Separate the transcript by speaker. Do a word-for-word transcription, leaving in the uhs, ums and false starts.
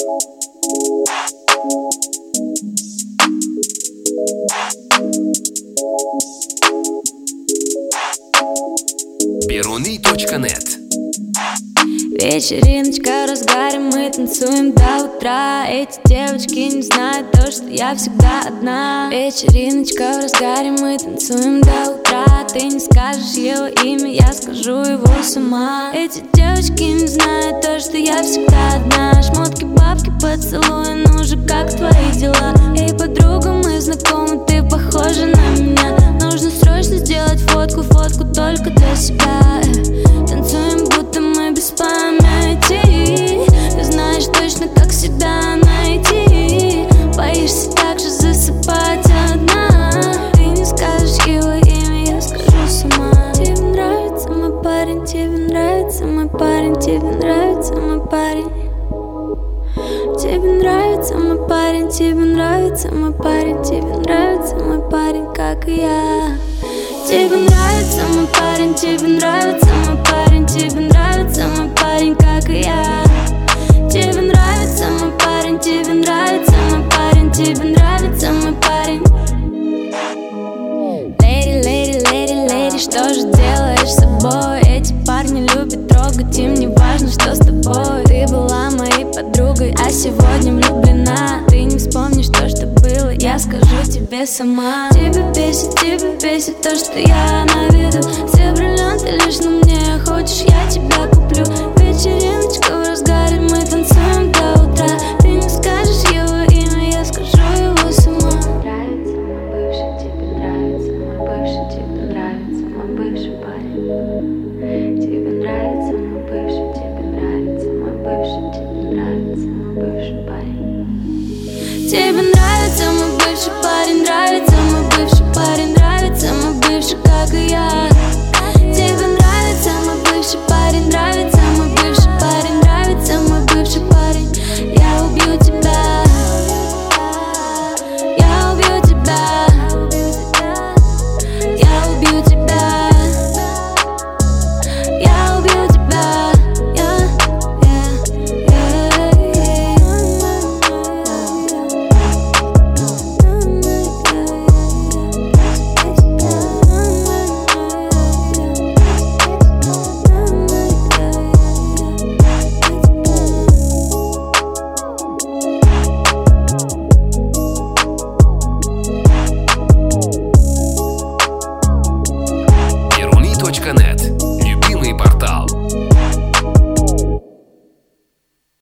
Speaker 1: Перуны точка нет.
Speaker 2: Вечериночка в разгаре, мы танцуем до утра. Эти девочки не знают то, что я всегда одна. Вечериночка в разгаре, мы танцуем до утра. Ты не скажешь его имя, я скажу его сама. Эти девочки не знают то, что я всегда одна. Шмотки, бабки, поцелуй, ну же, как твои дела? Эй, подруга, мы знакомы, ты похожа на меня. Нужно срочно сделать фотку, фотку только для себя. Танцуем, будто мы без памяти. Ты знаешь точно, как себя найти. Боишься так же засыпать одна. Ты не скажешь его имя, я скажу сама. Тебе нравится мой парень, тебе нравится мой парень, тебе нравится мой парень. Тебе нравится мой парень, тебе нравится мой парень, тебе нравится мой парень, как и я. Тебе нравится мой парень, тебе нравится мой парень, тебе нравится мой парень, как и я. Тебе нравится мой парень, тебе нравится мой парень, тебе нравится мой парень. Леди, леди, леди, леди, что же делаешь с собой? Эти парни любят трогать, им не важно, что с тобой. Ты была моей подругой, а сегодня влюблена. Ты не вспомнишь то, что было, я скажу тебе сама. Тебя бесит, тебя бесит то, что я на виду. Все бриллианты лишь на мне, хочешь, я тебя куплю. Вечериночка в разгаре, мы танцуем до утра. Ты не скажешь его имя, я скажу его сама. Нравится мой бывший, тебе нравится мой бывший, тебе нравится мой бывший парень. Тебе нравится мой бывший, тебе нравится мой бывший, тебе нравится мой бывший парень. Тебе нравится мой бывший парень, нравится мой бывший парень, нравится мой бывший, как и я.